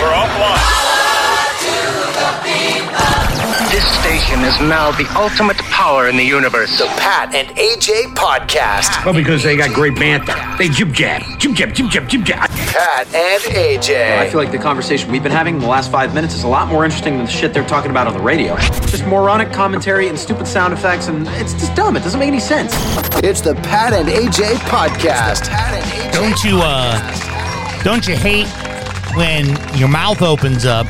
We're offline. This station is now the ultimate power in the universe. The Pat and AJ Podcast. Well, because they got great banter. They jib-jab. Pat and AJ. I feel like the conversation we've been having in the last 5 minutes is a lot more interesting than the shit they're talking about on the radio. Just moronic commentary and stupid sound effects, and it's just dumb. It doesn't make any sense. It's the Pat and AJ Podcast. Don't you hate when your mouth opens up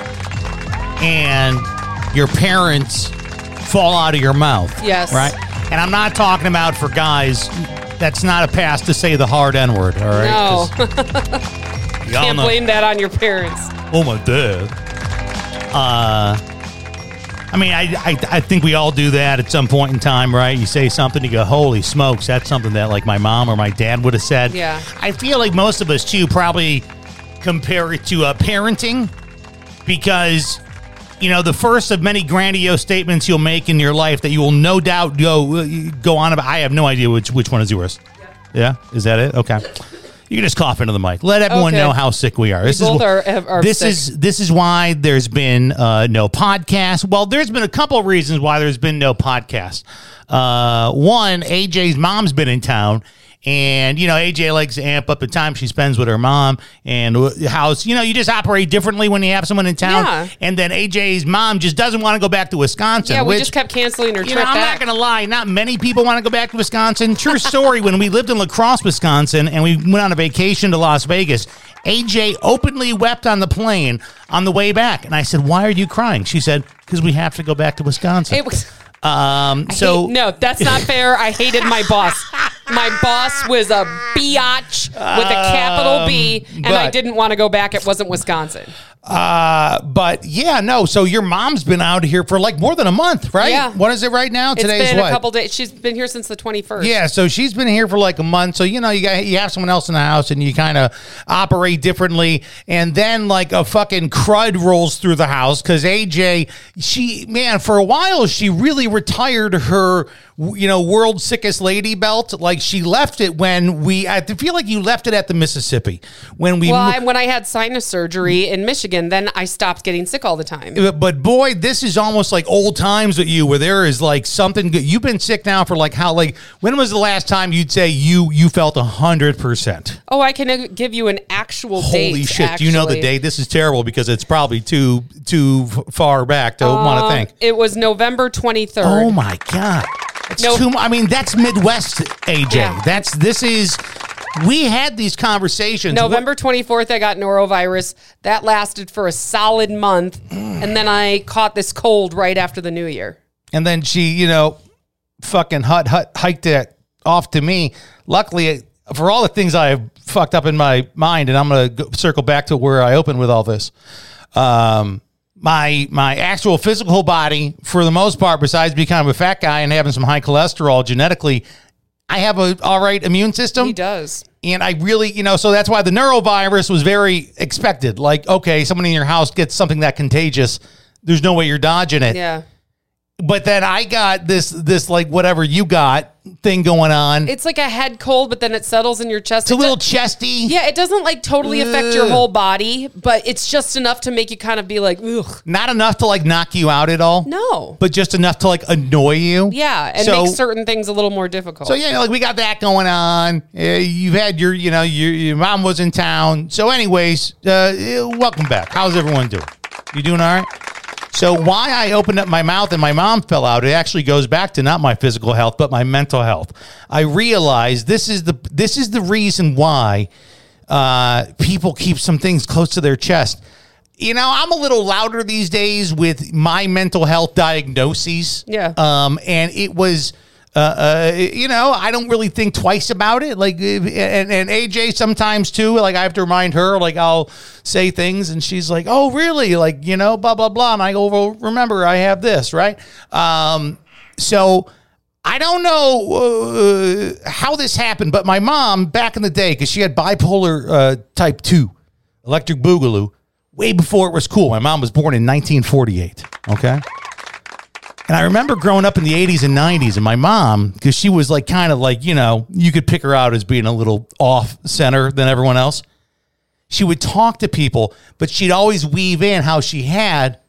and your parents fall out of your mouth? Yes. Right? And I'm not talking about for guys. That's not a pass to say the hard N-word, all right? No. Can't blame that on your parents. Oh, my dad. I mean, I think we all do that at some point in time, right? You say something, you go, holy smokes, that's something that like my mom or my dad would have said. Yeah. I feel like most of us, too, probably compare it to parenting because, you know, the first of many grandiose statements you'll make in your life that you will no doubt go on about. I have no idea which one is yours. Yeah? Is that it? Okay. You can just cough into the mic. Let everyone know how sick we are. This is why there's been no podcast. Well, there's been a couple of reasons why there's been no podcast. One, AJ's mom's been in town. And, you know, AJ likes to amp up the time she spends with her mom and how, you know, you just operate differently when you have someone in town. Yeah. And then AJ's mom just doesn't want to go back to Wisconsin. Yeah, we just kept canceling her trip I'm not going to lie. Not many people want to go back to Wisconsin. True story, when we lived in La Crosse, Wisconsin, and we went on a vacation to Las Vegas, AJ openly wept on the plane on the way back. And I said, why are you crying? She said, because we have to go back to Wisconsin. No, that's not fair. I hated my boss. My boss was a biatch with a capital B, and I didn't want to go back. It wasn't Wisconsin. But yeah, no. So your mom's been out here for like more than a month, right? Yeah. What is it right now? Today's It's been what? a couple days. She's been here since the 21st. Yeah, so she's been here for like a month. So, you know, you have someone else in the house and you kind of operate differently. And then like a fucking crud rolls through the house because AJ, for a while, she really retired her, you know, world's sickest lady belt. Like she left it when I feel like you left it at the Mississippi. When I had sinus surgery in Michigan, then I stopped getting sick all the time. But boy, this is almost like old times with you where there is like something good. You've been sick now for like when was the last time you'd say you felt 100%? Oh, I can give you an actual date. Holy shit. Actually. Do you know the date? This is terrible because it's probably too far back to want to think. It was November 23rd. Oh my God. That's Midwest, AJ. Yeah. We had these conversations. November 24th, I got norovirus. That lasted for a solid month. And then I caught this cold right after the new year. And then she, you know, fucking hiked it off to me. Luckily, for all the things I have fucked up in my mind, and I'm going to circle back to where I opened with all this. My actual physical body, for the most part, besides being kind of a fat guy and having some high cholesterol genetically, I have a all right immune system. He does. And I really, you know, so that's why the neurovirus was very expected. Like, okay, someone in your house gets something that contagious. There's no way you're dodging it. Yeah. But then I got this like whatever you got thing going on. It's like a head cold, but then it settles in your chest. It's a little chesty. Yeah, it doesn't like totally affect your whole body, but it's just enough to make you kind of be like, ugh. Not enough to like knock you out at all. No. But just enough to like annoy you. Yeah, and make certain things a little more difficult. So yeah, like we got that going on. You've had your mom was in town. So anyways, welcome back. How's everyone doing? You doing all right? So why I opened up my mouth and my mom fell out, it actually goes back to not my physical health, but my mental health. I realized this is the reason why people keep some things close to their chest. You know, I'm a little louder these days with my mental health diagnoses. Yeah. And it was... I don't really think twice about it. Like, and AJ sometimes too. Like, I have to remind her. Like, I'll say things, and she's like, "Oh, really?" Like, blah blah blah. And I go, "Well, remember, I have this, right?" So I don't know how this happened, but my mom back in the day, because she had bipolar type 2, electric boogaloo, way before it was cool. My mom was born in 1948. Okay. And I remember growing up in the 80s and 90s, and my mom, because she was like kind of like, you could pick her out as being a little off center than everyone else. she would talk to people, but she'd always weave in how she had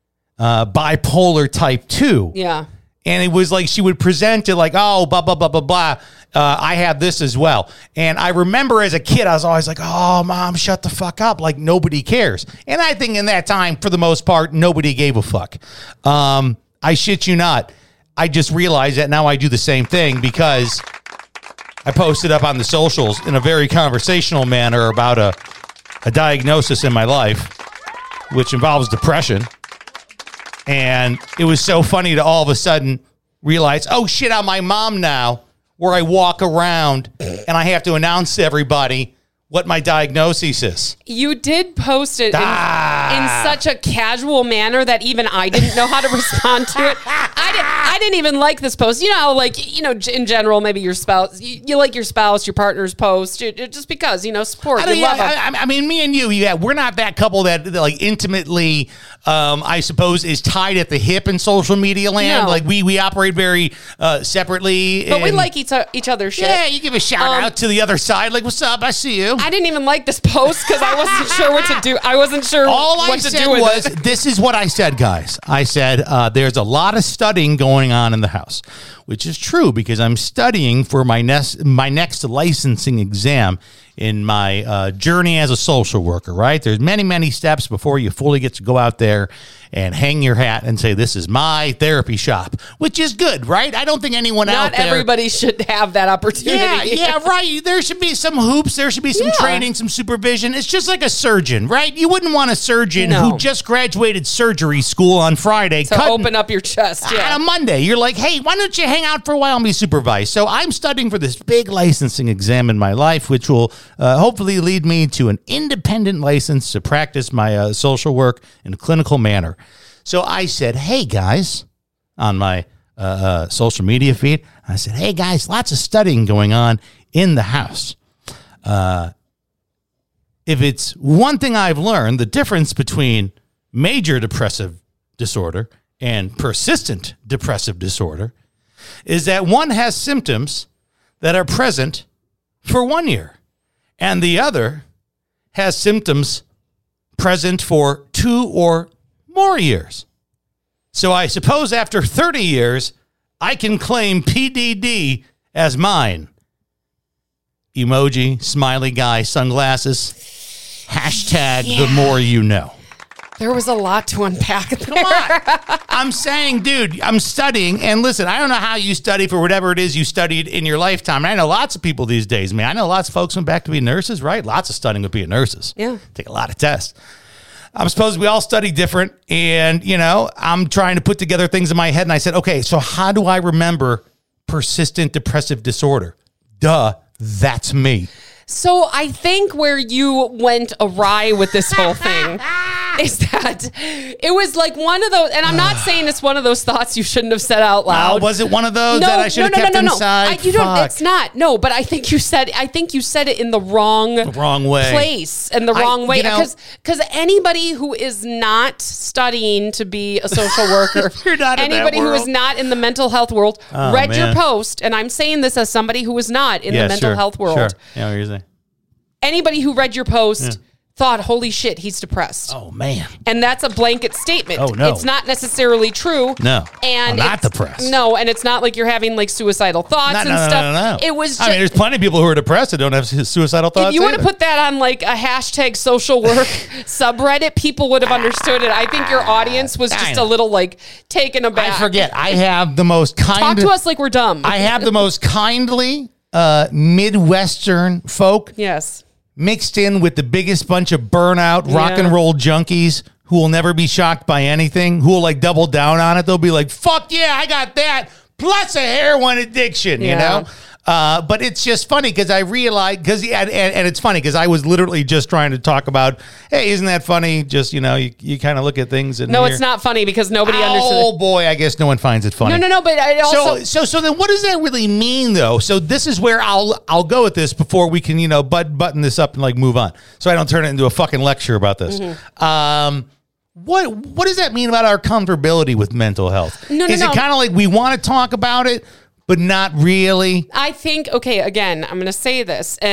bipolar type 2. Yeah. And it was like she would present it like, oh, blah, blah, blah, blah, blah. I have this as well. And I remember as a kid, I was always like, oh, Mom, shut the fuck up. Like, nobody cares. And I think in that time, for the most part, nobody gave a fuck. I shit you not. I just realized that now I do the same thing because I posted up on the socials in a very conversational manner about a diagnosis in my life, which involves depression. And it was so funny to all of a sudden realize, oh, shit, I'm my mom now, where I walk around and I have to announce to everybody what my diagnosis is. You did post it in such a casual manner that even I didn't know how to respond to it. I didn't even like this post. You know, like, you know, in general, maybe your spouse, you like your spouse, your partner's post, just because, you know, support, you love them. I mean, me and you, we're not that couple that like intimately, I suppose, is tied at the hip in social media land. No. Like we operate very separately. But we like each other's shit. Yeah, you give a shout out to the other side. Like, what's up? I see you. I didn't even like this post because I wasn't sure what to do. I wasn't sure what to do with it. This is what I said, guys. I said, there's a lot of studying going on in the house, which is true because I'm studying for my next licensing exam in my journey as a social worker, right? There's many, many steps before you fully get to go out there and hang your hat and say, this is my therapy shop, which is good, right? I don't think anyone out there... Not everybody should have that opportunity. Yeah, right. There should be some hoops. There should be some training, some supervision. It's just like a surgeon, right? You wouldn't want a surgeon who just graduated surgery school on Friday. To open up your chest, on a Monday. You're like, hey, why don't you hang out for a while and be supervised? So I'm studying for this big licensing exam in my life, which will hopefully lead me to an independent license to practice my social work in a clinical manner. So I said, hey, guys, on my social media feed, I said, hey, guys, lots of studying going on in the house. If it's one thing I've learned, the difference between major depressive disorder and persistent depressive disorder is that one has symptoms that are present for 1 year, and the other has symptoms present for 2 or more years. So I suppose after 30 years, I can claim PDD as mine. Emoji, smiley guy, sunglasses, hashtag the more you know. There was a lot to unpack there. Come on. I'm saying, dude, I'm studying. And listen, I don't know how you study for whatever it is you studied in your lifetime. And I know lots of people these days, man. I know lots of folks went back to be nurses, right? Lots of studying with being nurses. Yeah. Take a lot of tests. I'm supposed we all study different. And, you know, I'm trying to put together things in my head. And I said, okay, so how do I remember persistent depressive disorder? Duh, that's me. So I think where you went awry with this whole thing is that it was like one of those, and I'm not saying it's one of those thoughts you shouldn't have said out loud. Was it one of those that I should have kept inside? You don't. It's not. No, but I think you said it in the wrong way, place and the wrong way. Because anybody who is not studying to be a social worker, anybody who is not in the mental health world, read your post, and I'm saying this as somebody who is not in the mental health world. Sure. Yeah, what you're saying. Anybody who read your post thought, holy shit, he's depressed. Oh, man. And that's a blanket statement. Oh, no. It's not necessarily true. No. And I'm not depressed. No, and it's not like you're having like suicidal thoughts and stuff. No. It was just, I mean, there's plenty of people who are depressed that don't have suicidal thoughts. If you want to put that on like a hashtag social work subreddit, people would have understood it. I think your audience was just a little like taken aback. I forget. I have the most kind. Talk to us like we're dumb. I have the most kindly Midwestern folk. Yes. Mixed in with the biggest bunch of burnout rock and roll junkies who will never be shocked by anything, who will like double down on it. They'll be like, fuck yeah, I got that. Plus a heroin addiction, you know? But it's just funny because I realized, and it's funny because I was literally just trying to talk about, hey, isn't that funny? Just, you know, you kind of look at things and it's not funny because nobody understood. Oh boy, I guess no one finds it funny. No, but I also so then what does that really mean though? So this is where I'll go with this before we can, you know, button this up and like move on. So I don't turn it into a fucking lecture about this. Mm-hmm. What does that mean about our comfortability with mental health? Is it kind of like we want to talk about it, but not really? I think, okay, again, I'm going to say this, and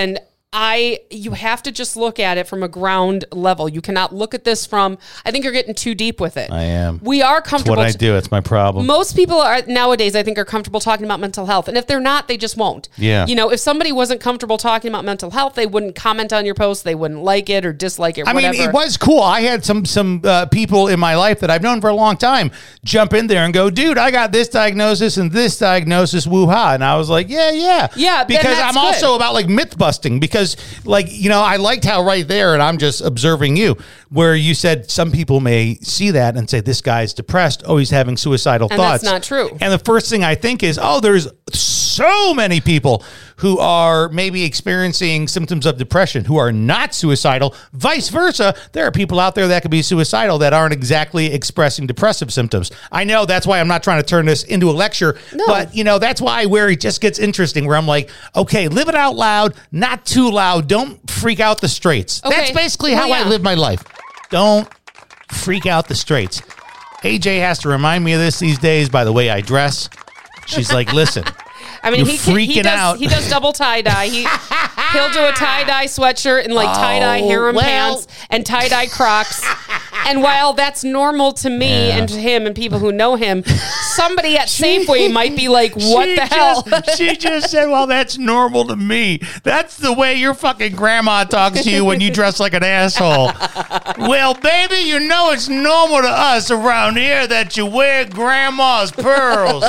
you have to just look at it from a ground level. You cannot look at this from, I think you're getting too deep with it. I am. We are comfortable. That's what I do. It's my problem. Most people are nowadays, I think, are comfortable talking about mental health. And if they're not, they just won't. Yeah. You know, if somebody wasn't comfortable talking about mental health, they wouldn't comment on your post. They wouldn't like it or dislike it, whatever. I mean, it was cool. I had some people in my life that I've known for a long time jump in there and go, dude, I got this diagnosis and this diagnosis, woo-ha. And I was like, yeah. Yeah, because I'm also about like myth busting because like, you know, I liked how right there, and I'm just observing you, where you said some people may see that and say, this guy's depressed. Oh, he's having suicidal thoughts. That's not true. And the first thing I think is, oh, there's so many people who are maybe experiencing symptoms of depression who are not suicidal. Vice versa, there are people out there that could be suicidal that aren't exactly expressing depressive symptoms. I know that's why I'm not trying to turn this into a lecture, but, you know, that's why where it just gets interesting, where I'm like, okay, live it out loud, not too loud. Don't freak out the straights. Okay. That's basically how I live my life. Don't freak out the straights. AJ has to remind me of this these days by the way I dress. She's like, listen, I mean, he does double tie-dye. He'll do a tie-dye sweatshirt and like tie-dye harem pants and tie-dye Crocs. And while that's normal to me and to him and people who know him, somebody at Safeway might be like, what the hell? She just said, well, that's normal to me. That's the way your fucking grandma talks to you when you dress like an asshole. Well, baby, you know it's normal to us around here that you wear grandma's pearls.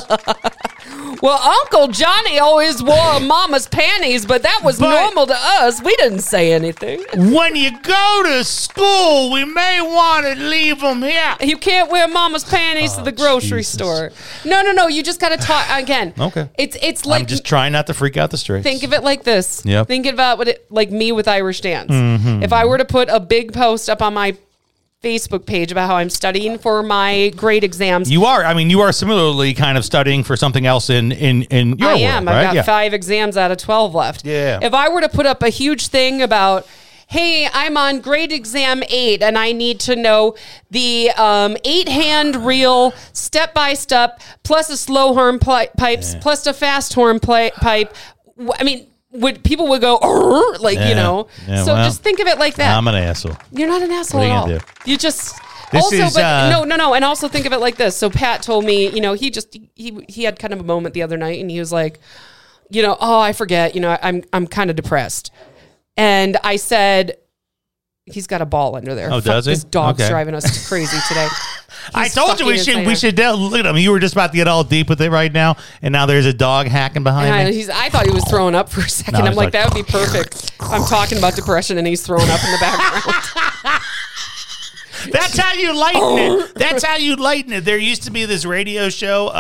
Well, Uncle Johnny always wore mama's panties, but that was normal to us. We didn't say anything. When you go to school, we may want to leave them here. You can't wear mama's panties to the grocery store. No. You just got to talk again. Okay. It's like I'm just trying not to freak out the straights. Think of it like this. Yep. Think about like me with Irish dance. Mm-hmm. If I were to put a big post up on my Facebook page about how I'm studying for my grade exams. You are. I mean, you are similarly kind of studying for something else in your world, I am. right? I've got 5 exams out of 12 left. Yeah. If I were to put up a huge thing about, hey, I'm on grade exam 8 and I need to know the 8-hand reel step-by-step plus a slow horn pipes plus a fast horn pipe. I mean, people would go, like, you know. Yeah, so well, just think of it like that. I'm an asshole. You're not an asshole What are at you all. gonna do? You just... This also, is, but no. And also think of it like this. So Pat told me, you know, he had kind of a moment the other night and he was like, you know, oh, I forget, you know, I'm kind of depressed. And I said, he's got a ball under there. Oh, does he? This dog's Okay. driving us crazy today. I told you we should look at him. You were just about to get all deep with it right now, and now there's a dog hacking behind me. I thought he was throwing up for a second. No, I'm he's like, like, that would be perfect. I'm talking about depression and he's throwing up in the background. That's how you lighten it. That's how you lighten it. There used to be this radio show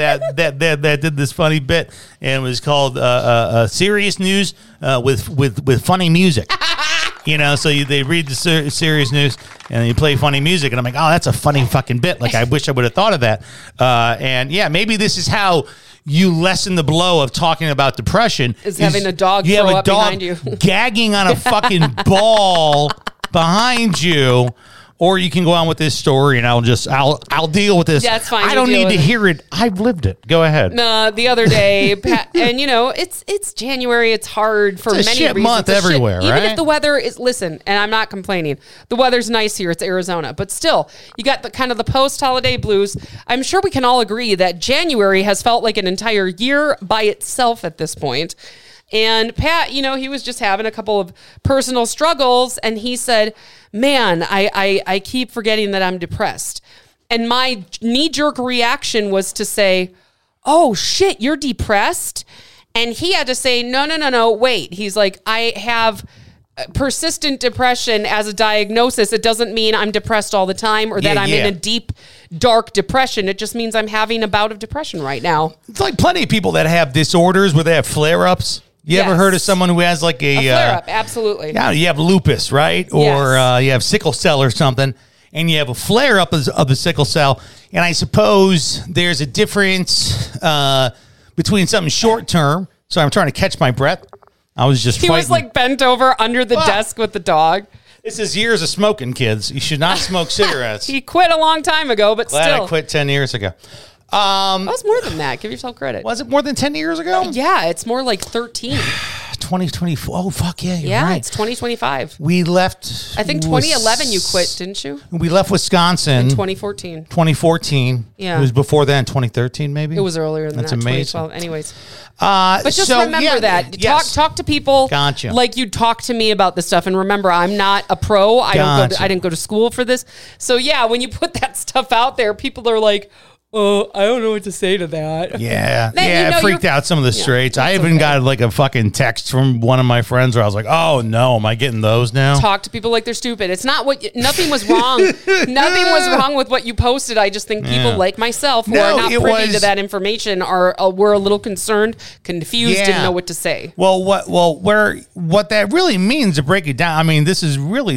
that did this funny bit, and it was called Serious News with funny music. You know, so they read the serious news and you play funny music, and I'm like, oh, that's a funny fucking bit. Like, I wish I would have thought of that. And yeah, maybe this is how you lessen the blow of talking about depression. Is having a dog you throw have a up dog behind you. gagging on a fucking ball behind you. Or you can go on with this story, and I'll deal with this. That's fine. I don't need to hear it. I've lived it. Go ahead. No, the other day, and you know, it's January. It's hard for It's a many shit reasons. month everywhere, Even right? if the weather is, listen, and I'm not complaining. The weather's nice here. It's Arizona, but still, you got the kind of the post-holiday blues. I'm sure we can all agree that January has felt like an entire year by itself at this point. And Pat, you know, he was just having a couple of personal struggles, and he said, man, I keep forgetting that I'm depressed. And my knee-jerk reaction was to say, oh, shit, you're depressed? And he had to say, no, wait. He's like, I have persistent depression as a diagnosis. It doesn't mean I'm depressed all the time or that I'm in a deep, dark depression. It just means I'm having a bout of depression right now. It's like plenty of people that have disorders where they have flare-ups. You ever heard of someone who has like a flare-up? Absolutely. Yeah, you have lupus, right? Or you have sickle cell or something, and you have a flare-up of the sickle cell. And I suppose there's a difference between something short-term. So I'm trying to catch my breath. I was just fighting. Was like bent over under the desk with the dog. This is years of smoking, kids. You should not smoke cigarettes. He quit a long time ago, but Glad still. I quit 10 years ago. That was more than that. Give yourself credit. Was it more than 10 years ago? Yeah, it's more like 13. 2024. Oh, fuck yeah, you're Yeah, right. it's 2025. We left. I think 2011 you quit, didn't you? We left Wisconsin. 2014. 2014. Yeah. It was before then, 2013 maybe? It was earlier than That's that, amazing. 2012. Anyways. But Just remember that. Yes. Talk to people Gotcha. like you talk to me about this stuff. And remember, I'm not a pro. I didn't go to school for this. So yeah, when you put that stuff out there, people are like, oh, I don't know what to say to that. Yeah. Then It freaked out some of the straights. I even got like a fucking text from one of my friends where I was like, oh no, am I getting those now? Talk to people like they're stupid. It's not nothing was wrong. Nothing was wrong with what you posted. I just think people like myself who are not privy to that information were a little concerned, confused, didn't know what to say. Well, what that really means, to break it down, I mean, this is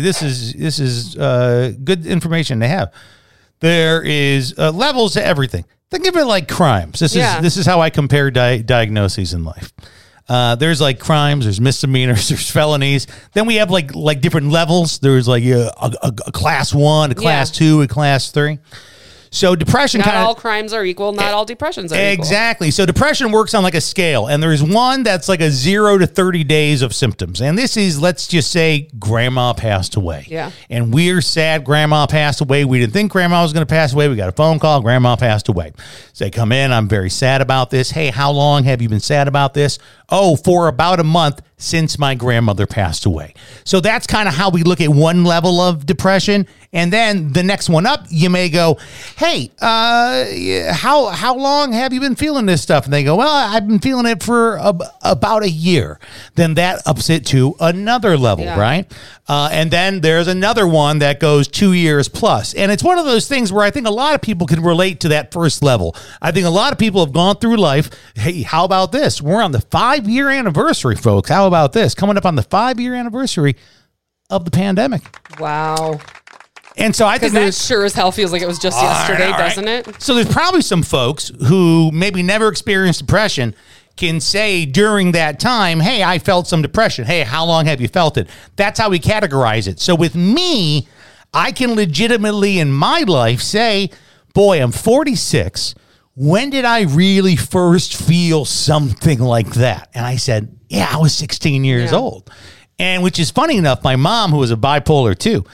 good information to have. There is levels to everything. Think of it like crimes. This is how I compare diagnoses in life. There's like crimes, there's misdemeanors, there's felonies. Then we have like different levels. There's like a class 1, a class 2, a class 3. So depression not all crimes are equal. Not all depressions are equal. Exactly. So depression works on like a scale, and there's one that's like a 0 to 30 days of symptoms. And this is, let's just say, grandma passed away. Yeah. And we're sad grandma passed away. We didn't think grandma was going to pass away. We got a phone call. Grandma passed away. So they come in. I'm very sad about this. Hey, how long have you been sad about this? Oh, for about a month since my grandmother passed away. So that's kind of how we look at one level of depression. And then the next one up, you may go, hey, how long have you been feeling this stuff? And they go, well, I've been feeling it for about a year. Then that ups it to another level, right? And then there's another one that goes 2 years plus. And it's one of those things where I think a lot of people can relate to that first level. I think a lot of people have gone through life. Hey, how about this? We're on the 5-year anniversary, folks. How about this? Coming up on the 5-year anniversary of the pandemic. Wow. And so I think that sure as hell feels like it was just yesterday, doesn't it? So there's probably some folks who maybe never experienced depression can say during that time, hey, I felt some depression. Hey, how long have you felt it? That's how we categorize it. So with me, I can legitimately in my life say, boy, I'm 46. When did I really first feel something like that? And I said, yeah, I was 16 years old. And which is funny enough, my mom, who was a bipolar too,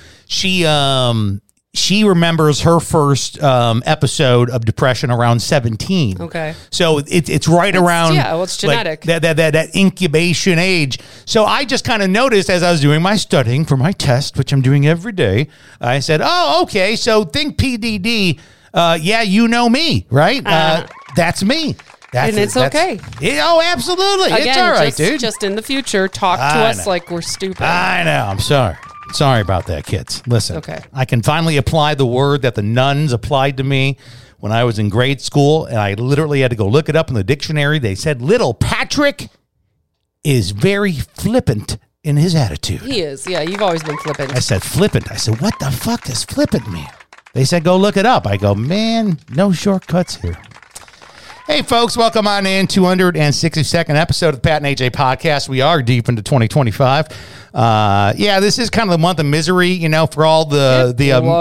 she remembers her first episode of depression around 17. Okay. So it's right around. Yeah, well, it's genetic. Like that incubation age. So I just kind of noticed as I was doing my studying for my test, which I'm doing every day, I said, oh, okay, so think PDD. Yeah, you know me, right? That's me. And it's okay. Oh, absolutely. Again, it's all right, dude. Just in the future, talk to us like we're stupid. I know. I'm sorry. Sorry about that, kids. Listen, okay. I can finally apply the word that the nuns applied to me when I was in grade school, and I literally had to go look it up in the dictionary. They said, little Patrick is very flippant in his attitude. He is. Yeah, you've always been flippant. I said, flippant. I said, what the fuck does flippant mean? They said, go look it up. I go, man, no shortcuts here. Hey, folks, welcome on in 262nd episode of the Pat and AJ podcast. We are deep into 2025. This is kind of the month of misery, you know, for all the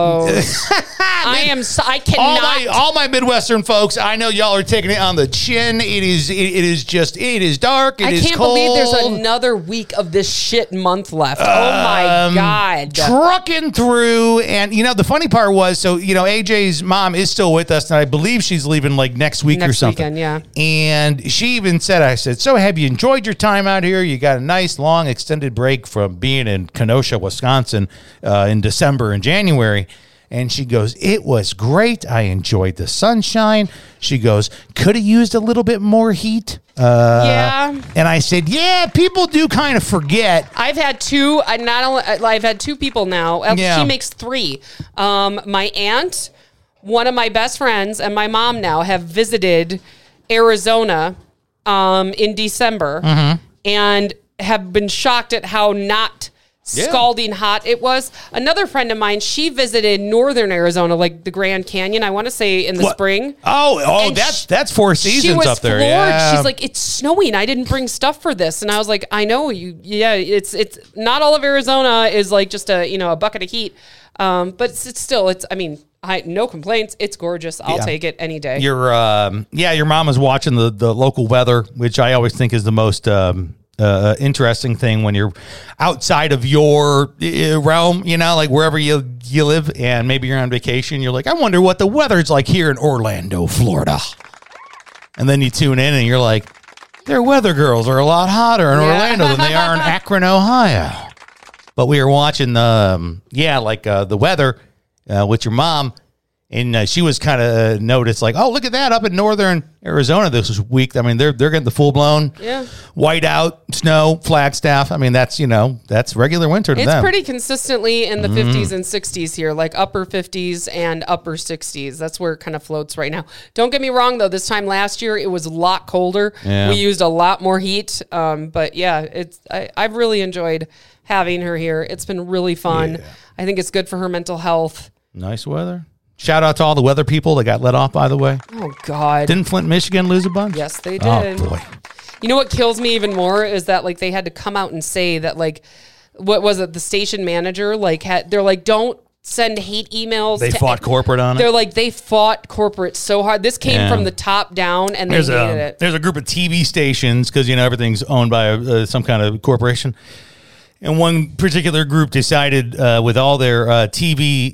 I cannot. All my Midwestern folks, I know y'all are taking it on the chin. It is dark. I can't believe there's another week of this shit month left. Oh my God. Trucking through. And, you know, the funny part was, so, you know, AJ's mom is still with us, and I believe she's leaving like next week or something. Weekend, yeah. And she even said, I said, so have you enjoyed your time out here? You got a nice, long, extended break from being in Kenosha, Wisconsin in December and January. And she goes, it was great. I enjoyed the sunshine. She goes, could have used a little bit more heat. Yeah. And I said, yeah, people do kind of forget. I've had two. I've had two people now. Yeah. She makes three. My aunt, one of my best friends, and my mom now have visited Arizona in December and have been shocked at how not scalding hot it was. Another friend of mine, she visited northern Arizona, like the Grand Canyon, I want to say in the spring. Oh, that's Four Seasons up there. Floored. Yeah. She's like, it's snowing. I didn't bring stuff for this. And I was like, I know you. Yeah, it's not all of Arizona is like just a bucket of heat. But it's still, I mean, no complaints. It's gorgeous. I'll take it any day. Your mom is watching the local weather, which I always think is the most interesting thing when you're outside of your realm, like wherever you live, and maybe you're on vacation. You're like, I wonder what the weather's like here in Orlando, Florida. And then you tune in and you're like, their weather girls are a lot hotter in Orlando than they are in Akron, Ohio. But we were watching the weather with your mom. And she was kind of noticed like, oh, look at that up in northern Arizona this week. I mean, they're getting the full blown whiteout snow, Flagstaff. I mean, that's regular winter to them. It's pretty consistently in the 50s and 60s here, like upper 50s and upper 60s. That's where it kind of floats right now. Don't get me wrong, though. This time last year, it was a lot colder. Yeah. We used a lot more heat. But yeah, I've really enjoyed having her here. It's been really fun. Yeah. I think it's good for her mental health. Nice weather. Shout out to all the weather people that got let off, by the way. Oh, God. Didn't Flint, Michigan lose a bunch? Yes, they did. Oh, boy. You know what kills me even more is that, like, they had to come out and say that, like, what was it? The station manager, like, they're like, don't send hate emails. They fought corporate on it? They're like, they fought corporate so hard. This came from the top down, and they hated it. There's a group of TV stations, because, everything's owned by some kind of corporation. And one particular group decided with all their TV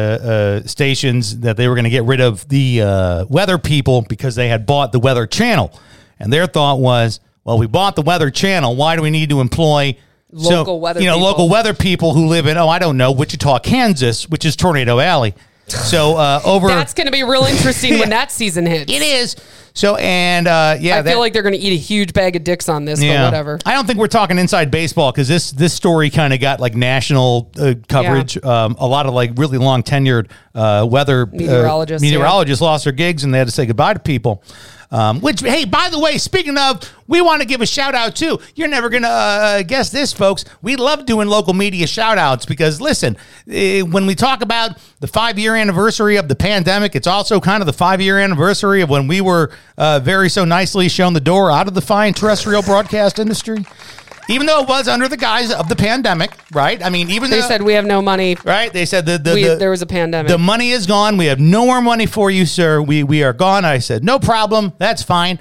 stations that they were going to get rid of the weather people because they had bought the Weather Channel. And their thought was, well, we bought the Weather Channel. Why do we need to employ local weather people? Local weather people who live in, Wichita, Kansas, which is Tornado Alley. So that's going to be real interesting when that season hits. It is. So, and I feel like they're going to eat a huge bag of dicks on this, but whatever. I don't think we're talking inside baseball because this story kind of got like national coverage. Yeah. A lot of like really long tenured weather meteorologists lost their gigs and they had to say goodbye to people. Which, hey, by the way, speaking of, we want to give a shout out too. You're never going to guess this, folks. We love doing local media shout outs because, listen, when we talk about the 5-year anniversary of the pandemic, it's also kind of the 5-year anniversary of when we were very so nicely shown the door out of the fine terrestrial broadcast industry. Even though it was under the guise of the pandemic, right? I mean, even they said we have no money, right? They said there was a pandemic. The money is gone. We have no more money for you, sir. We are gone. I said, no problem. That's fine.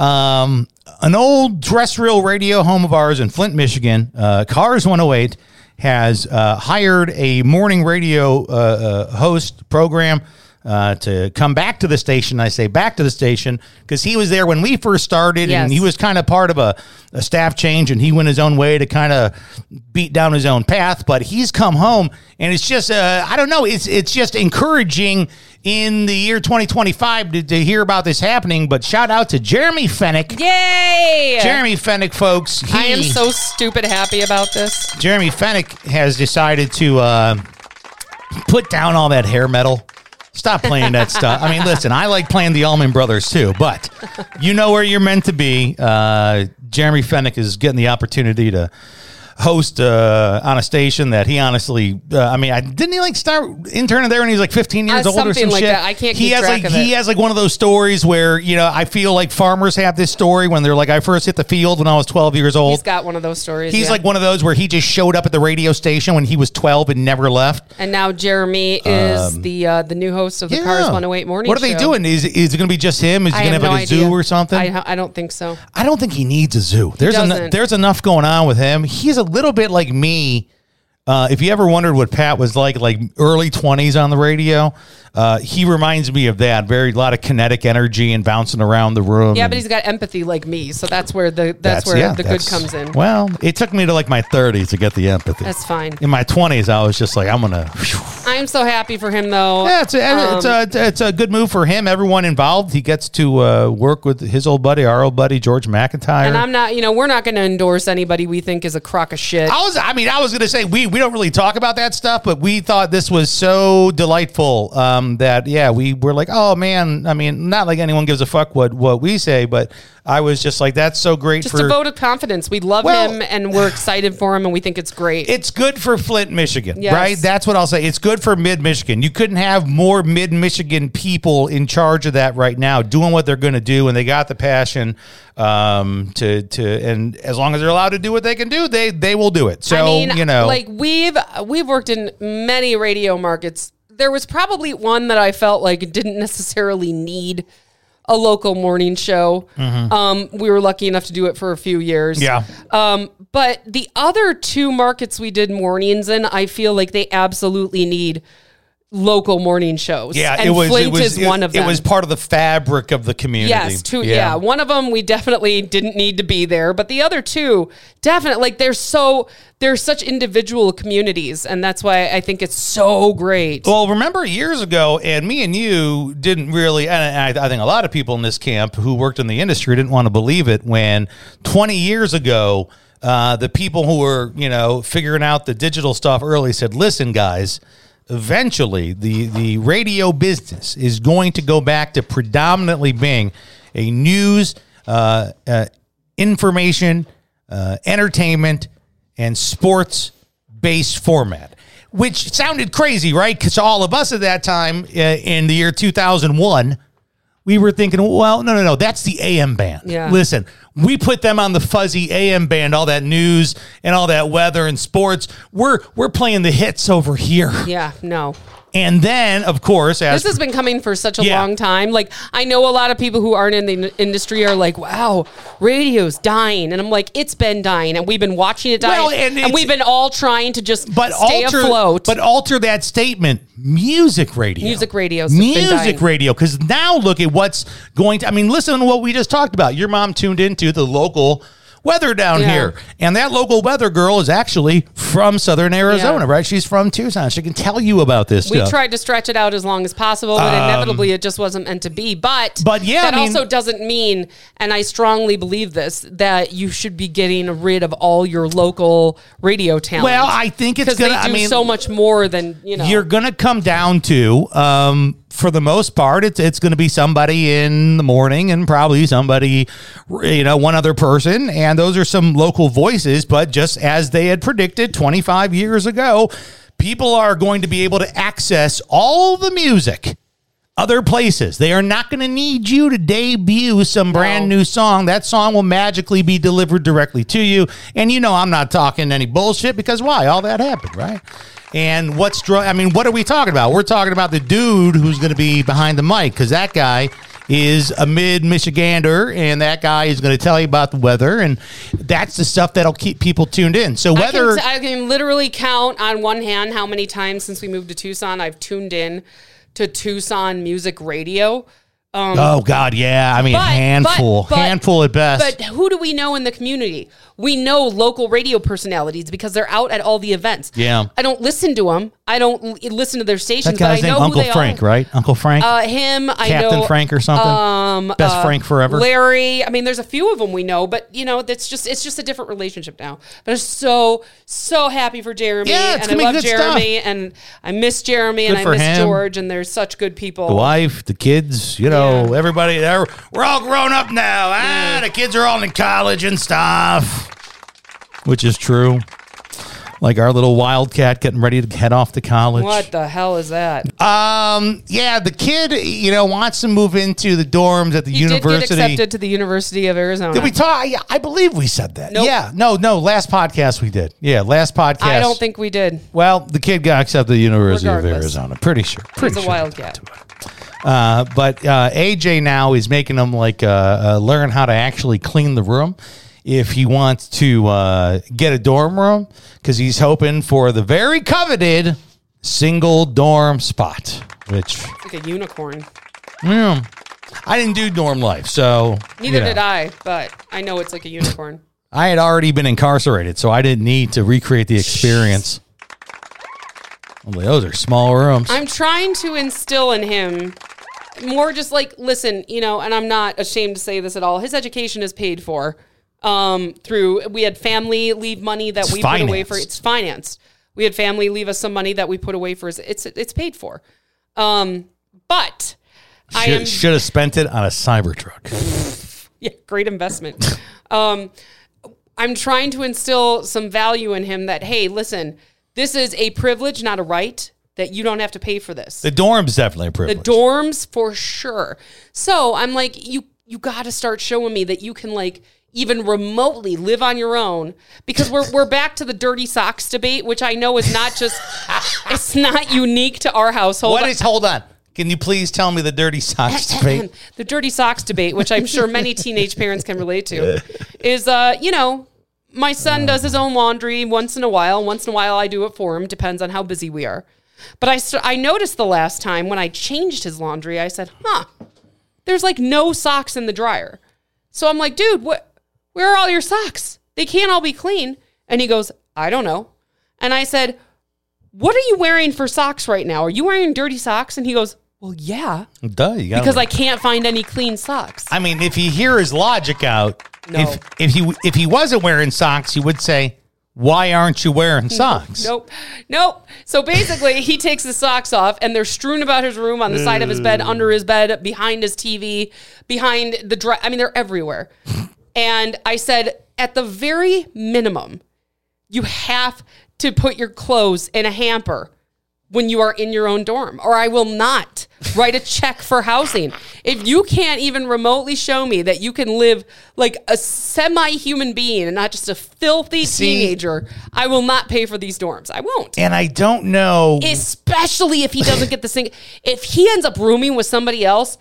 An old terrestrial radio home of ours in Flint, Michigan, Cars 108, has hired a morning radio host program to come back to the station. I say back to the station because he was there when we first started, and he was kind of part of a staff change, and he went his own way to kind of beat down his own path. But he's come home, and it's just I don't know. It's just encouraging in the year 2025 to hear about this happening. But shout out to Jeremy Fennick. Yay! Jeremy Fennick, folks. I am so stupid happy about this. Jeremy Fennick has decided to put down all that hair metal. Stop playing that stuff. I mean, listen, I like playing the Allman Brothers too, but you know where you're meant to be. Jeremy Fennick is getting the opportunity to host on a station that he honestly, didn't he like start interning there when he was like 15 years old or some like shit? That. I can't keep track of it. He has like one of those stories where, I feel like farmers have this story when they're like, I first hit the field when I was 12 years old. He's got one of those stories. He's like one of those where he just showed up at the radio station when he was 12 and never left. And now Jeremy is the new host of the Cars 108 morning show. What are they doing? Is it going to be just him? Is he going to have like a zoo or something? I don't think so. I don't think he needs a zoo. There's enough going on with him. He's a little bit like me. If you ever wondered what Pat was like early 20s on the radio, he reminds me of that. A lot of kinetic energy and bouncing around the room. Yeah, but he's got empathy like me, so that's where the good comes in. Well, it took me to like my 30s to get the empathy. That's fine. In my 20s, I was just like, I'm gonna. I'm so happy for him, though. Yeah, it's a good move for him. Everyone involved. He gets to work with his old buddy, our old buddy George McIntyre. And I'm not, we're not going to endorse anybody we think is a crock of shit. I was going to say we don't really talk about that stuff, but we thought this was so delightful that we were like, oh man. I mean, not like anyone gives a fuck what we say, but I was just like, that's so great. Just a vote of confidence. We love him and we're excited for him and we think it's great. It's good for Flint, Michigan, right? That's what I'll say. It's good for mid-Michigan. You couldn't have more mid-Michigan people in charge of that right now doing what they're going to do, and they got the passion and as long as they're allowed to do what they can do, they will do it. So, like we've worked in many radio markets. There was probably one that I felt like didn't necessarily need a local morning show. We were lucky enough to do it for a few years. Yeah. But the other two markets we did mornings in, I feel like they absolutely need local morning shows. Yeah, and Flint is one of them. It was part of the fabric of the community. Yes, yeah. One of them we definitely didn't need to be there, but the other two definitely, like they're such individual communities, and that's why I think it's so great. Well, remember years ago, and me and you didn't really, and I think a lot of people in this camp who worked in the industry didn't want to believe it when 20 years ago, the people who were, figuring out the digital stuff early said, listen, guys, eventually the radio business is going to go back to predominantly being a news, information, entertainment, and sports-based format, which sounded crazy, right? Because all of us at that time in the year 2001, we were thinking, well, no, that's the AM band. Yeah. Listen, we put them on the fuzzy AM band, all that news and all that weather and sports. We're playing the hits over here. Yeah, no. And then, of course, this has been coming for such a long time. Like, I know a lot of people who aren't in the industry are like, wow, radio's dying. And I'm like, it's been dying. And we've been watching it die. Well, and we've been all trying to just stay afloat. But alter that statement. Music radio. Music radio. Music radio. Because now look at what's going to... listen to what we just talked about. Your mom tuned into the local weather down here. And that local weather girl is actually from Southern Arizona, right? She's from Tucson. She can tell you about this stuff. We tried to stretch it out as long as possible, but inevitably it just wasn't meant to be. But that also doesn't mean, and I strongly believe this, that you should be getting rid of all your local radio talent. Well, I think it's going to... Because they do so much more than, You're going to come down to... for the most part, it's going to be somebody in the morning and probably somebody, one other person. And those are some local voices. But just as they had predicted 25 years ago, people are going to be able to access all the music other places. They are not going to need you to debut some brand new song. That song will magically be delivered directly to you. And I'm not talking any bullshit because why? All that happened, right? And what are we talking about? We're talking about the dude who's going to be behind the mic because that guy is a mid-Michigander, and that guy is going to tell you about the weather, and that's the stuff that'll keep people tuned in. So whether... I can literally count on one hand how many times since we moved to Tucson I've tuned to Tucson Music Radio. Oh, God, yeah. Handful at best. But who do we know in the community? We know local radio personalities because they're out at all the events. Yeah. I don't listen to them. I don't listen to their stations, that guy's but I know name, Uncle who they Frank, are. Right? Uncle Frank? Him, I know. Captain Frank or something? Best Frank forever? Larry. There's a few of them we know, but, it's just a different relationship now. But I'm so happy for Jeremy. Yeah, it's and I love Jeremy, stuff. and I miss Jeremy, Good and I miss him. George, and they're such good people. The wife, the kids, everybody there. We're all grown up now. The kids are all in college and stuff. Which is true. Like our little Wildcat getting ready to head off to college. What the hell is that? The kid, wants to move into the dorms at the university. Did get accepted to the University of Arizona. Did we talk? Yeah, I believe we said that. Nope. Yeah. No. Last podcast we did. Yeah, last podcast. I don't think we did. Well, the kid got accepted to the University of Arizona. Pretty sure. He's a Wildcat. But AJ now is making him learn how to actually clean the room if he wants to get a dorm room because he's hoping for the very coveted single dorm spot, which it's like a unicorn. Yeah, I didn't do dorm life, so neither did I, but I know it's like a unicorn. I had already been incarcerated, so I didn't need to recreate the experience. Well, those are small rooms. I'm trying to instill in him more just listen, and I'm not ashamed to say this at all. His education is paid for we had family leave money that we put away for. It's financed. We had family leave us some money that we put away for. It's paid for. But I should have spent it on a Cybertruck. Yeah, great investment. I'm trying to instill some value in him that, hey, listen, this is a privilege, not a right, that you don't have to pay for this. The dorm's definitely a privilege. The dorms, for sure. So I'm like, you got to start showing me that you can even remotely live on your own, because we're back to the dirty socks debate, which I know is not just, it's not unique to our household. Hold on. Can you please tell me the dirty socks debate? The dirty socks debate, which I'm sure many teenage parents can relate to, is, my son does his own laundry once in a while. Once in a while, I do it for him. Depends on how busy we are. But I noticed the last time when I changed his laundry, I said, there's like no socks in the dryer. So I'm like, dude, where are all your socks? They can't all be clean. And he goes, I don't know. And I said, what are you wearing for socks right now? Are you wearing dirty socks? And he goes, well, yeah. Duh, because I can't find any clean socks. I mean, if you hear his logic out, No. if he wasn't wearing socks, he would say, why aren't you wearing socks? Nope. So basically, he takes his socks off, and they're strewn about his room, on the side of his bed, under his bed, behind his TV, behind the I mean, they're everywhere. And I said, at the very minimum, you have to put your clothes in a hamper when you are in your own dorm, or I will not write a check for housing. If you can't even remotely show me that you can live like a semi-human being and not just a filthy teenager, I will not pay for these dorms. I won't. And I don't know. Especially if he doesn't get this thing. If he ends up rooming with somebody else,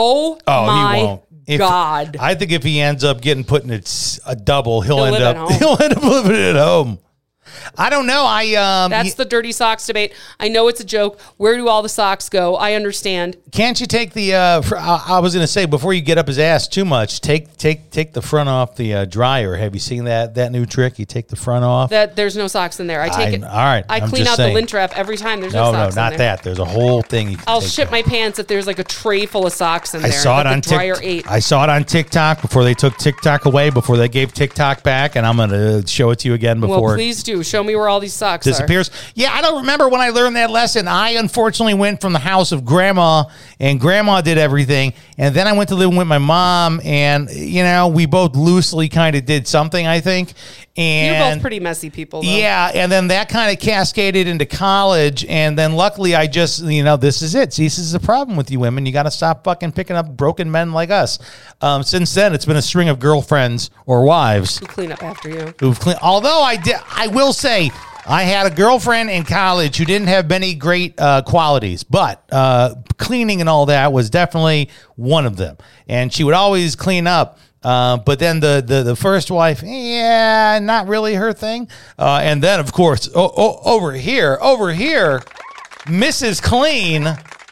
my he won't. God. I think if he ends up getting put in a double, he'll end live up living at home. I don't know. That's the dirty socks debate. I know it's a joke. Where do all the socks go? I understand. Can't you take the? I was going to say, before you get up his ass too much, take the front off the dryer. Have you seen that new trick? You take the front off. That there's no socks in there. I take it. All right. I clean out the lint trap every time. There's no socks in there. No, not that. There's a whole thing. I'll shit my pants if there's like a tray full of socks in there. I saw it on TikTok. I saw it on TikTok before they took TikTok away. Before they gave TikTok back, and I'm going to show it to you again before. Well, please do. Show me where all these socks disappears. Yeah, I don't remember when I learned that lesson. I unfortunately went from the house of grandma, and grandma did everything. And then I went to live with my mom, and, we both loosely kind of did something, I think. And you're both pretty messy people, though. Yeah, and then that kind of cascaded into college. And then luckily I just, this is it. See, this is the problem with you women. You got to stop fucking picking up broken men like us. Since then, it's been a string of girlfriends or wives who clean up after you. Although I will say, I had a girlfriend in college who didn't have many great qualities, but cleaning and all that was definitely one of them. And she would always clean up. But then the first wife, not really her thing. And then, of course, over here, Mrs. Clean,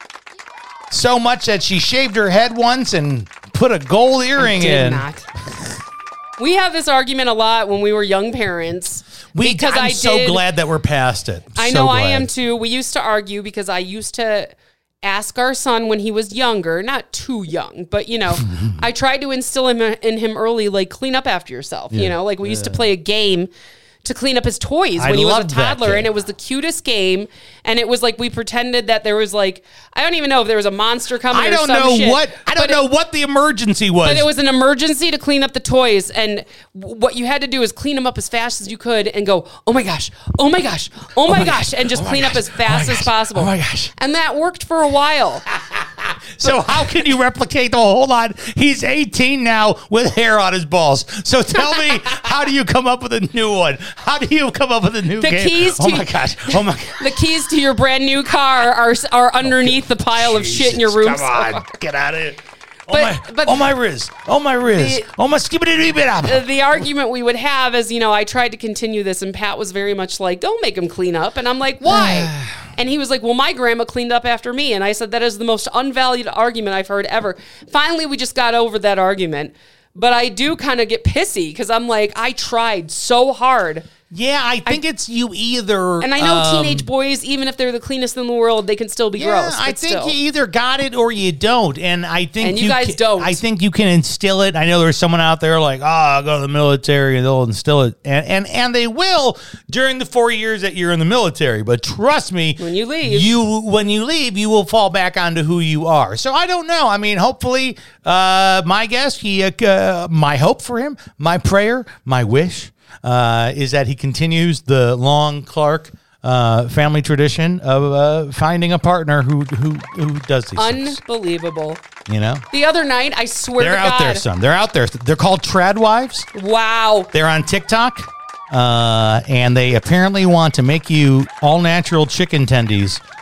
so much that she shaved her head once and put a gold earring in. Not. We have this argument a lot when we were young parents. I'm so glad that we're past it. I know I am too. We used to argue because I used to ask our son when he was younger, not too young, but I tried to instill in him early, like clean up after yourself. Yeah. Like we used to play a game to clean up his toys when he was a toddler, and it was the cutest game. And it was like we pretended that there was like, I don't even know if there was a monster coming. I don't know what the emergency was. But it was an emergency to clean up the toys, and what you had to do is clean them up as fast as you could and go, oh my gosh, and just clean up as fast as possible. Oh my gosh. And that worked for a while. So how can you replicate the hold on? He's 18 now with hair on his balls. So tell me, how do you come up with a new one? How do you come up with a new game? Oh my gosh. The keys to your brand new car are underneath the pile of shit in your room. Come on, get out of it. But my Riz. My skibbity-dee-bit-up. The argument we would have is, I tried to continue this, and Pat was very much like, don't make him clean up. And I'm like, why? And he was like, well, my grandma cleaned up after me. And I said, that is the most unvalued argument I've heard ever. Finally, we just got over that argument. But I do kind of get pissy because I'm like, I tried so hard. Yeah, I think it's you either. And I know teenage boys, even if they're the cleanest in the world, they can still be gross. I think you either got it or you don't. And I think you guys don't. I think you can instill it. I know there's someone out there like, I'll go to the military and they'll instill it. And they will during the 4 years that you're in the military. But trust me, when you leave, you will fall back onto who you are. So I don't know. I mean, hopefully, my guess, my hope for him, my prayer, my wish, is that he continues the long Clark family tradition of finding a partner who does these things. Unbelievable. The other night, I swear to God. They're out there, son. They're out there. They're called trad wives. Wow. They're on TikTok, and they apparently want to make you all natural chicken tendies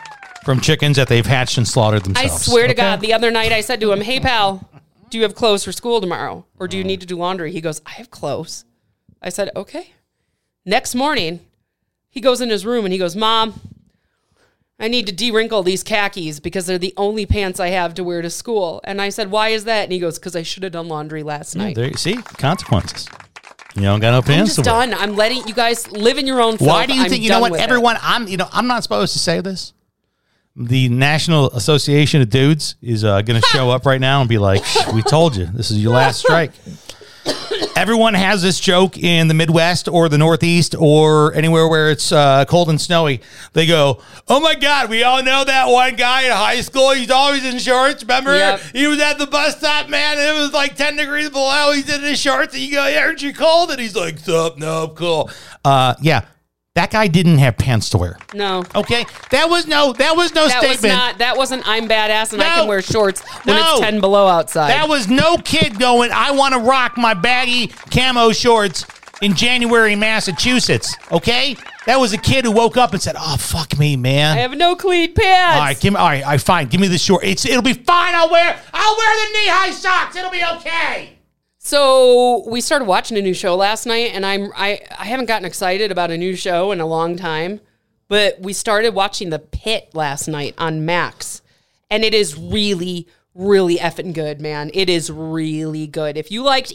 from chickens that they've hatched and slaughtered I themselves. swear to God, the other night I said to him, "Hey, pal, do you have clothes for school tomorrow? Or do you need to do laundry?" He goes, "I have clothes." I said, "Okay." Next morning, he goes in his room and he goes, "Mom, I need to de-wrinkle these khakis because they're the only pants I have to wear to school." And I said, "Why is that?" And he goes, "Because I should have done laundry last night." There you see, consequences. You don't got no I'm pants just to wear. done. I'm letting you guys live in your own filth. Why do you I'm think, you know done what, with it. everyone, I'm not supposed to say this. The National Association of Dudes is going to show up right now and be like, "We told you, this is your last strike." Everyone has this joke in the Midwest or the Northeast or anywhere where it's cold and snowy. They go, "Oh my God, we all know that one guy in high school. He's always in shorts. Remember? Yep. He was at the bus stop, man, and it was like 10 degrees below. He's in his shorts, and you go, 'Aren't you cold?' And he's like, 'Sup? No, cool.'" Yeah, that guy didn't have pants to wear. No. Okay, that was no statement. That wasn't I'm badass and I No. can wear shorts when No. it's 10 below outside. That was no kid going, "I want to rock my baggy camo shorts in January, Massachusetts." Okay? That was a kid who woke up and said, "Oh, fuck me, man. I have no clean pants. All right, fine. Give me the short. It'll be fine. I'll wear the knee-high socks. It'll be okay." So we started watching a new show last night, and I haven't gotten excited about a new show in a long time, but we started watching The Pit last night on Max, and it is really, really effing good, man. It is really good. If you liked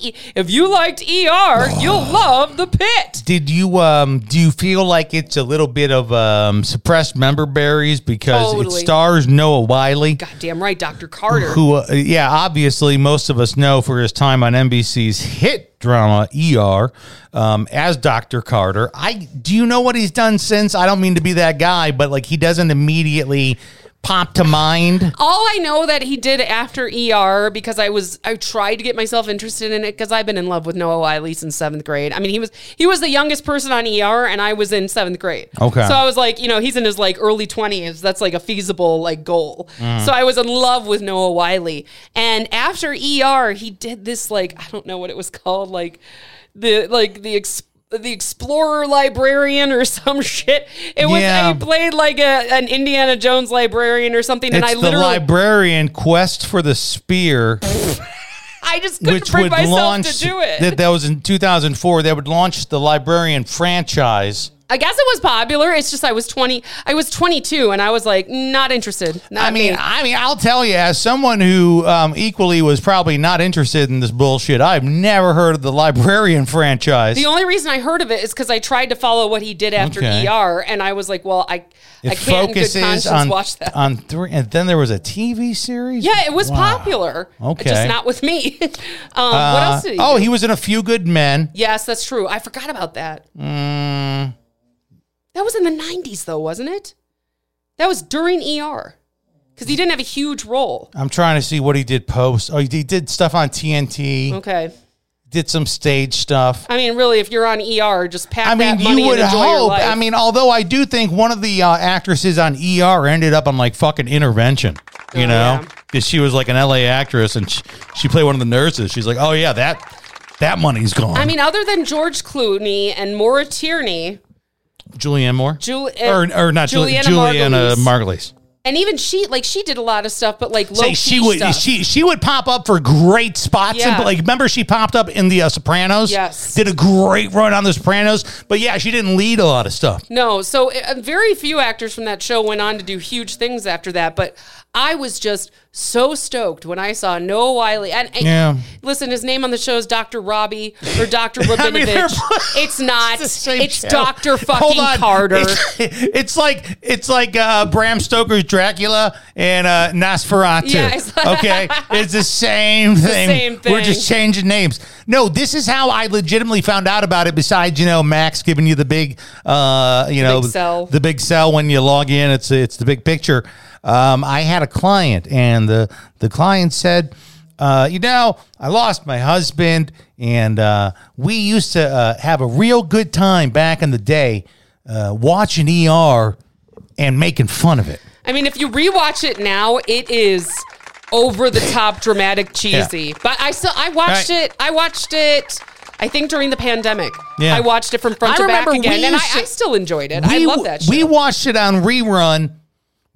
ER, you'll love The Pit. Did you do you feel like it's a little bit of suppressed member berries because Totally. it stars Noah Wyle? Goddamn right, Dr. Carter. Who, obviously most of us know for his time on NBC's hit drama ER as Dr. Carter. Do you know what he's done since? I don't mean to be that guy, but like he doesn't immediately pop to mind. All I know that he did after ER, because I tried to get myself interested in it because I've been in love with Noah Wyle since 7th grade. I mean, he was the youngest person on ER, and I was in 7th grade. Okay. So I was like, he's in his like early 20s. That's like a feasible like goal. So I was in love with Noah Wyle, and after ER, he did this like, I don't know what it was called, like the Explorer Librarian or some shit. It was he played like an Indiana Jones librarian or something, and It's I literally the Librarian Quest for the Spear, I just couldn't bring myself to do it. That was in 2004. They would launch the Librarian franchise. I guess it was popular. It's just I was 22, and I was like, not interested. Not me. I'll tell you, as someone who equally was probably not interested in this bullshit, I've never heard of the Librarian franchise. The only reason I heard of it is because I tried to follow what he did after ER, and I was like, well, I can't in good conscience watch that. On 3, and then there was a TV series? Yeah, it was popular. Okay. Just not with me. What else did he do? He was in A Few Good Men. Yes, that's true. I forgot about that. That was in the 90s, though, wasn't it? That was during ER. Because he didn't have a huge role. I'm trying to see what he did post. Oh, he did stuff on TNT. Okay. Did some stage stuff. I mean, really, if you're on ER, just pack that money you would and enjoy your hope. life. I mean, although I do think one of the actresses on ER ended up on like fucking Intervention, you know? Because she was like an LA actress and she played one of the nurses. She's like, oh yeah, that money's gone. I mean, other than George Clooney and Maura Tierney. Julianne Moore? Or not Juliana Juliana Margulies. And even she did a lot of stuff, but like low-key stuff. She would pop up for great spots. Yeah. And, like, remember she popped up in the Sopranos? Yes. Did a great run on the Sopranos. But yeah, she didn't lead a lot of stuff. No, so very few actors from that show went on to do huge things after that. But I was just so stoked when I saw Noah Wyle. And listen, his name on the show is Dr. Robbie or Dr. Rabinovich. It's not. It's Dr. fucking Carter. It's like Bram Stoker's Dracula and Nosferatu. Yeah, okay, it's the same thing. Same thing. We're just changing names. No, this is how I legitimately found out about it. Besides, Max giving you the big, big cell. The big cell when you log in. It's the big picture. I had a client, and the client said, I lost my husband, and we used to have a real good time back in the day watching ER and making fun of it. I mean, if you rewatch it now, it is over the top, dramatic, cheesy. Yeah. But I watched it. I watched it. I think during the pandemic. Yeah. I watched it from front to back again, and I still enjoyed it. I love that show. We watched it on rerun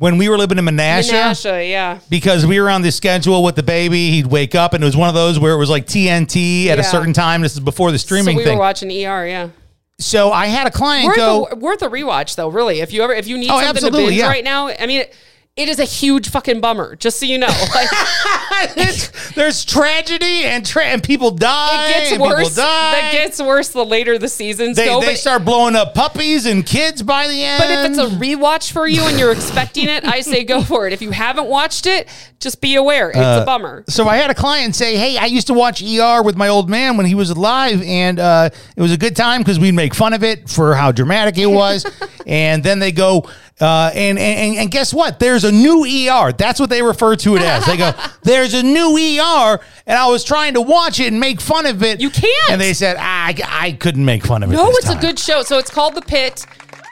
when we were living in Menasha. Menasha, yeah. Because we were on the schedule with the baby. He'd wake up, and it was one of those where it was like TNT at a certain time. This is before the streaming thing. So we were watching ER, yeah. So I had a client worth a rewatch, though, really. If you need something absolutely, to binge right now, I mean... It is a huge fucking bummer, just so you know. Like, there's tragedy and people die. It gets worse. That gets worse the later the seasons go. They start blowing up puppies and kids by the end. But if it's a rewatch for you and you're expecting it, I say go for it. If you haven't watched it, just be aware. It's a bummer. So I had a client say, hey, I used to watch ER with my old man when he was alive, and it was a good time because we'd make fun of it for how dramatic it was. And then they go... and guess what? There's a new ER. That's what they refer to it as. They go, there's a new ER, and I was trying to watch it and make fun of it. You can't. And they said, I couldn't make fun of it. No, it's a good show. So it's called The Pit.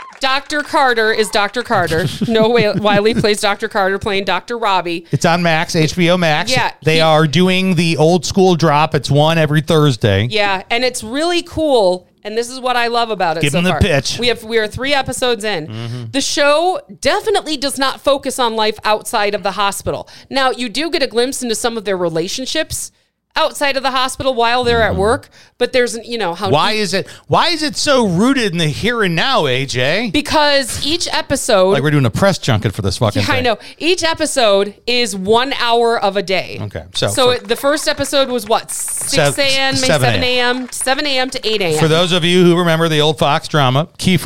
Dr. Carter is Dr. Carter. Noah Wiley plays Dr. Carter, playing Dr. Robbie. It's on Max, HBO Max. Yeah. They are doing the old school drop. It's one every Thursday. Yeah, and it's really cool. And this is what I love about it. Give them the pitch. We are 3 episodes in. Mm-hmm. The show definitely does not focus on life outside of the hospital. Now, you do get a glimpse into some of their relationships outside of the hospital while they're at work, but there's, how... Why is it so rooted in the here and now, AJ? Because each episode... Like we're doing a press junket for this fucking thing. I know. Each episode is 1 hour of a day. Okay. So the first episode was what? 6 a.m., maybe 7 a.m.? 7 a.m. to 8 a.m. For those of you who remember the old Fox drama,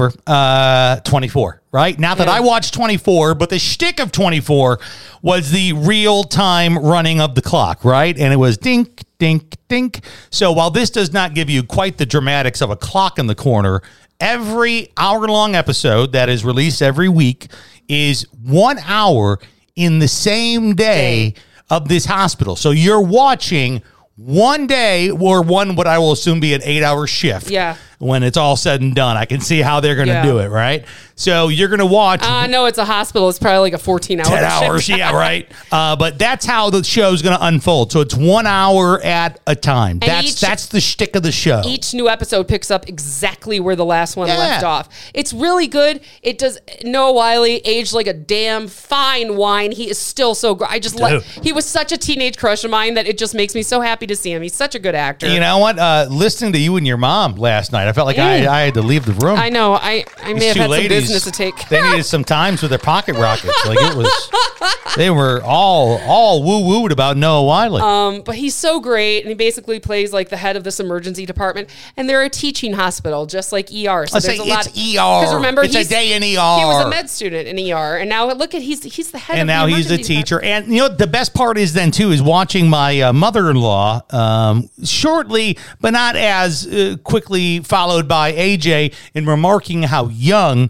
Kiefer, 24. Right? Not that I watched 24, but the shtick of 24 was the real-time running of the clock, right? And it was dink, dink, dink. So while this does not give you quite the dramatics of a clock in the corner, every hour-long episode that is released every week is 1 hour in the same day of this hospital. So you're watching one day or what I will assume be an 8-hour shift. Yeah. When it's all said and done, I can see how they're going to do it, right? So you're going to watch. I know it's a hospital. It's probably like a 14-hour 10 hours, yeah, right. But that's how the show's going to unfold. So it's 1 hour at a time. That's the shtick of the show. Each new episode picks up exactly where the last one left off. It's really good. It does. Noah Wiley aged like a damn fine wine. He is still so great. I just like. He was such a teenage crush of mine that it just makes me so happy to see him. He's such a good actor. You know what? Listening to you and your mom last night, I felt like I had to leave the room. I know. I may have had some business to take. They needed some times with their pocket rockets. Like it was, they were all woo-wooed about Noah Wiley. But he's so great, and he basically plays like the head of this emergency department. And they're a teaching hospital, just like ER. So there's a lot. It's ER. Because remember, it's a day in ER. He was a med student in ER, and now look at he's the head. And of now the he's a teacher. department. And you know the best part is then too is watching my mother-in-law shortly, but not as quickly followed by AJ in remarking how young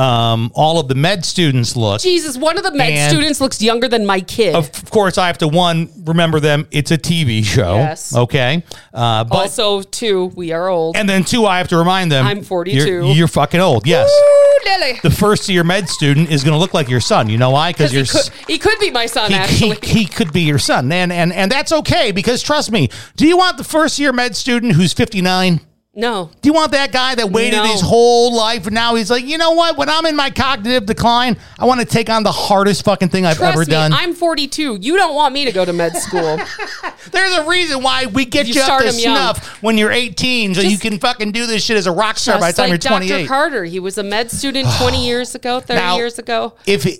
all of the med students look. Jesus, one of the med students looks younger than my kid. Of course, I have to, remember them. It's a TV show. Yes. Okay. But also, 2, we are old. And then 2, I have to remind them. I'm 42. You're fucking old. Yes. Ooh, Lily. The first year med student is going to look like your son. You know why? Because he could be my son, actually. He could be your son. And that's okay, because trust me, do you want the first year med student who's 59? No. Do you want that guy that waited his whole life and now he's like, you know what? When I'm in my cognitive decline, I want to take on the hardest fucking thing I've ever done. I'm 42. You don't want me to go to med school. There's a reason why we get you up to snuff when you're 18 so you can fucking do this shit as a rock star by the time you're 28. Dr. Carter, he was a med student 20 years ago, 30 years ago.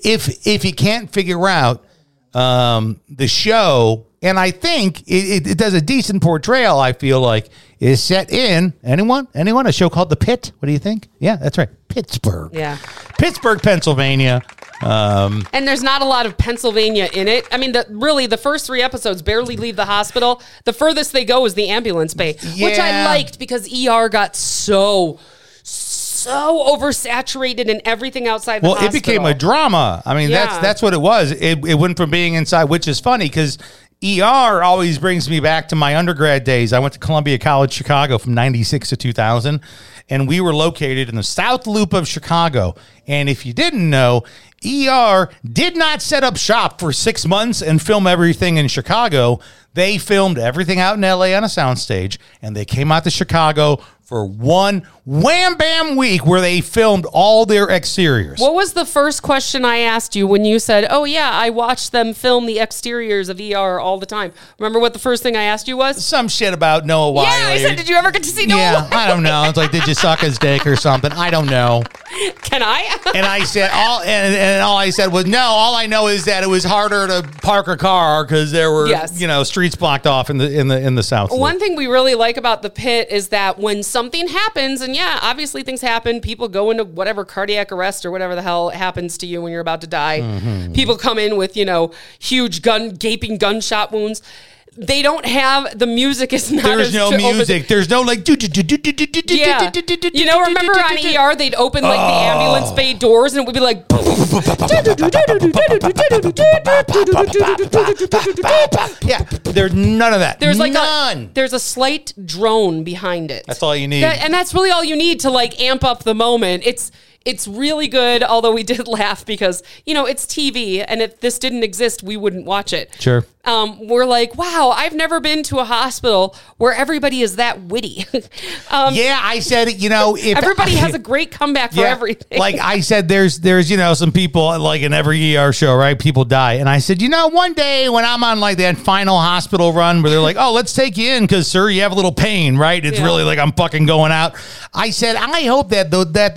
If you can't figure out the show, and I think it does a decent portrayal, I feel like, is set in, anyone? A show called The Pit? What do you think? Yeah, that's right. Pittsburgh. Yeah. Pittsburgh, Pennsylvania. And there's not a lot of Pennsylvania in it. I mean, the first 3 episodes barely leave the hospital. The furthest they go is the ambulance bay, which I liked because ER got so oversaturated in everything outside the hospital. Well, it became a drama. I mean, that's what it was. It went from being inside, which is funny because ER always brings me back to my undergrad days. I went to Columbia College, Chicago from 96 to 2000, and we were located in the South Loop of Chicago. And if you didn't know, ER did not set up shop for 6 months and film everything in Chicago. They filmed everything out in LA on a soundstage, and they came out to Chicago for one wham bam week where they filmed all their exteriors. What was the first question I asked you when you said, oh yeah, I watched them film the exteriors of ER all the time? Remember what the first thing I asked you was? Some shit about Noah Wyle. Yeah, I said, did you ever get to see Noah Wyle? I don't know. It's like, did you suck his dick or something? I don't know. Can I? And I said, all I said was, no, all I know is that it was harder to park a car because there were, streets blocked off in the South. One thing we really like about the pit is that when something happens, and obviously things happen, people go into whatever cardiac arrest or whatever the hell happens to you when you're about to die. Mm-hmm. People come in with, huge gaping gunshot wounds. They don't have, the music is not. There's no music. There's no like. Yeah. Remember on ER, they'd open like the ambulance bay doors and it would be like. Yeah, there's none of that. There's like none. There's a slight drone behind it. That's all you need. And that's really all you need to like amp up the moment. It's really good, although we did laugh because, it's TV, and if this didn't exist, we wouldn't watch it. Ure. We're like, wow, I've never been to a hospital where everybody is that witty. I said, if everybody has a great comeback for everything. Like I said, there's some people like in every ER show, right? People die. And I said, one day when I'm on like that final hospital run where they're like, oh, let's take you in because, sir, you have a little pain, right? It's really like I'm fucking going out. I said, I hope that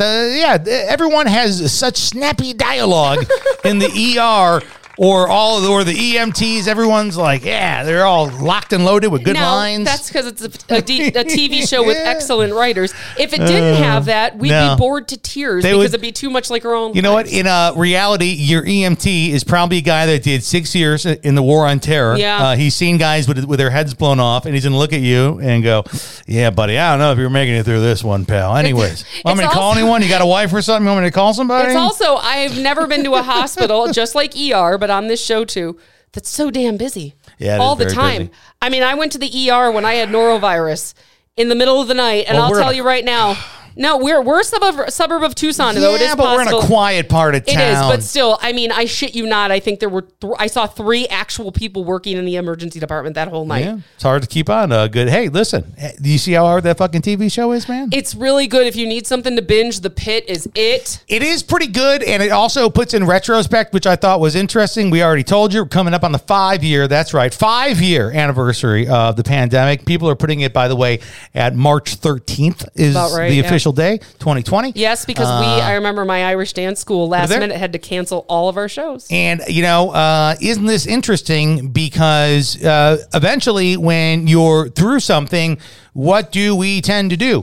everyone has such snappy dialogue in the ER or the EMTs. Everyone's like, they're all locked and loaded with good lines. That's because it's a TV show with excellent writers. If it didn't have that, we'd be bored to tears because it'd be too much like our own. You know what? In reality, your EMT is probably a guy that did 6 years in the War on Terror. Yeah. He's seen guys with their heads blown off, and he's going to look at you and go, yeah, buddy, I don't know if you're making it through this one, pal. Anyways, want me to call anyone? You got a wife or something? You want me to call somebody? It's also, I've never been to a hospital, just like ER, but on this show too, that's so damn busy all the time. Busy. I mean, I went to the ER when I had norovirus in the middle of the night, and I'll tell you right now, no, we're a suburb of Tucson, though it is but possible. We're in a quiet part of town. It is, but still, I mean, I shit you not. I think there were I saw 3 actual people working in the emergency department that whole night. Yeah, it's hard to keep on. Good. Hey, listen, do you see how hard that fucking TV show is, man? It's really good. If you need something to binge, The Pit is it. It is pretty good, and it also puts in retrospect, which I thought was interesting. We already told you, we're coming up on the 5-year, that's right, 5-year anniversary of the pandemic. People are putting it, by the way, at March 13th is the official day, 2020. Yes, because I remember my Irish dance school last minute had to cancel all of our shows. And, isn't this interesting? Because eventually when you're through something, what do we tend to do?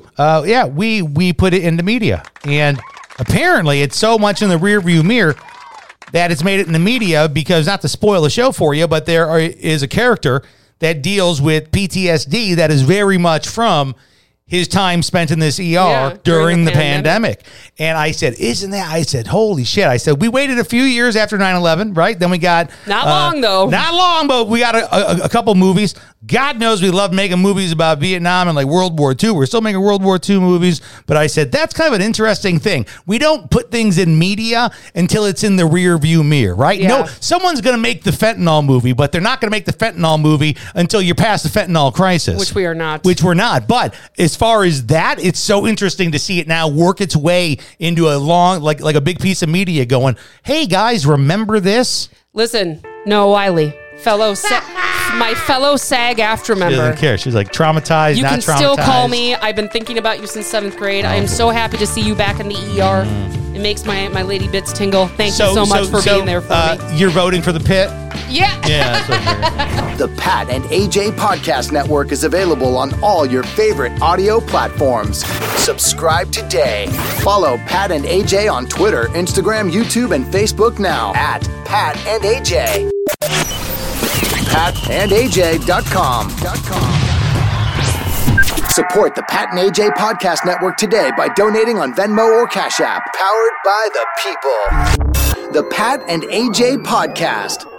We put it into media. And apparently it's so much in the rearview mirror that it's made it in the media because, not to spoil the show for you, but there is a character that deals with PTSD that is very much from his time spent in this ER during the pandemic. And I said, holy shit. I said, we waited a few years after 9/11, right? Then we got... Not long, though. Not long, but we got a couple movies. God knows we love making movies about Vietnam and like World War II. We're still making World War II movies. But I said, that's kind of an interesting thing. We don't put things in media until it's in the rear view mirror, right? Yeah. No, someone's going to make the fentanyl movie, but they're not going to make the fentanyl movie until you're past the fentanyl crisis. Which we are not. Which we're not. But as far as that, it's so interesting to see it now work its way into a long, like a big piece of media going, hey guys, remember this? Listen, Noah Wyle, my fellow SAG-AFTRA member. She doesn't care. She's like traumatized, you not traumatized. You can still call me. I've been thinking about you since 7th grade. I am so happy to see you back in the ER. It makes my lady bits tingle. Thank you so much for being there for me. You're voting for The Pit? Yeah. The Pat and AJ Podcast Network is available on all your favorite audio platforms. Subscribe today. Follow Pat and AJ on Twitter, Instagram, YouTube, and Facebook now at Pat and AJ. PatandAJ.com. Support the Pat and AJ Podcast Network today by donating on Venmo or Cash App. Powered by the people. The Pat and AJ Podcast.